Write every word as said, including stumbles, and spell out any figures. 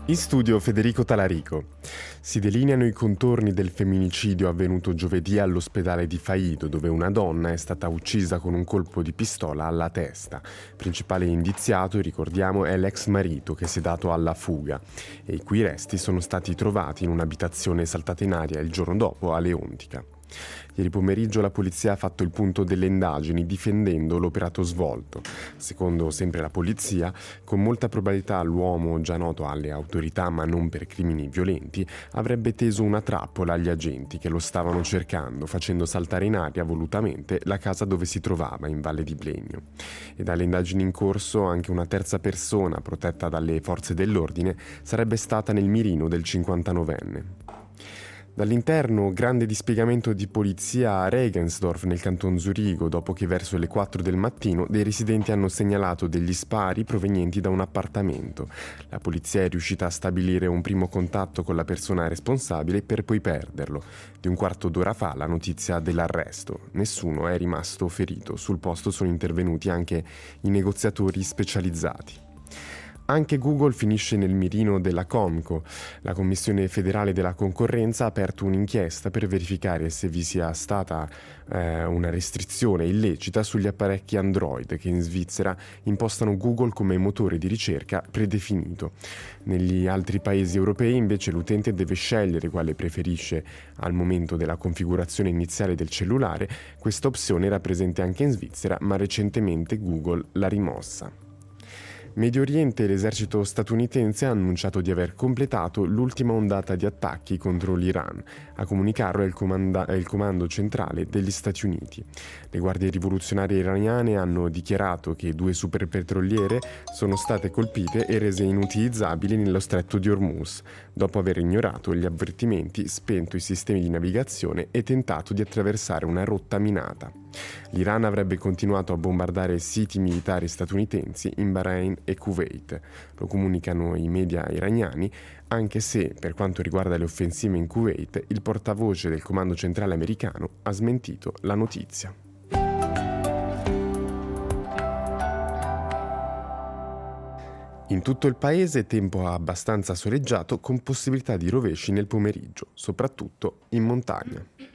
In studio Federico Talarico. Si delineano i contorni del femminicidio avvenuto giovedì all'ospedale di Faido, dove una donna è stata uccisa con un colpo di pistola alla testa. Principale indiziato, ricordiamo, è l'ex marito che si è dato alla fuga e i cui resti sono stati trovati in un'abitazione saltata in aria il giorno dopo a Leontica. Ieri pomeriggio la polizia ha fatto il punto delle indagini difendendo l'operato svolto. Secondo sempre la polizia, con molta probabilità l'uomo, già noto alle autorità ma non per crimini violenti, avrebbe teso una trappola agli agenti che lo stavano cercando, facendo saltare in aria volutamente la casa dove si trovava, in Valle di Blegno. E dalle indagini in corso anche una terza persona, protetta dalle forze dell'ordine, sarebbe stata nel mirino del cinquantanovenne. Dall'interno, grande dispiegamento di polizia a Regensdorf nel canton Zurigo, dopo che verso le quattro del mattino dei residenti hanno segnalato degli spari provenienti da un appartamento. La polizia è riuscita a stabilire un primo contatto con la persona responsabile per poi perderlo. Di un quarto d'ora fa la notizia dell'arresto. Nessuno è rimasto ferito. Sul posto sono intervenuti anche i negoziatori specializzati. Anche Google finisce nel mirino della Comco. La Commissione federale della concorrenza ha aperto un'inchiesta per verificare se vi sia stata eh, una restrizione illecita sugli apparecchi Android che in Svizzera impostano Google come motore di ricerca predefinito. Negli altri paesi europei invece l'utente deve scegliere quale preferisce al momento della configurazione iniziale del cellulare. Questa opzione era presente anche in Svizzera, ma recentemente Google l'ha rimossa. Medio Oriente, l'esercito statunitense ha annunciato di aver completato l'ultima ondata di attacchi contro l'Iran. A comunicarlo è il, comanda- è il comando centrale degli Stati Uniti. Le guardie rivoluzionarie iraniane hanno dichiarato che due superpetroliere sono state colpite e rese inutilizzabili nello stretto di Hormuz, dopo aver ignorato gli avvertimenti, spento i sistemi di navigazione e tentato di attraversare una rotta minata. L'Iran avrebbe continuato a bombardare siti militari statunitensi in Bahrain e Kuwait. Lo comunicano i media iraniani, anche se, per quanto riguarda le offensive in Kuwait, il portavoce del comando centrale americano ha smentito la notizia. In tutto il paese tempo abbastanza soleggiato con possibilità di rovesci nel pomeriggio, soprattutto in montagna.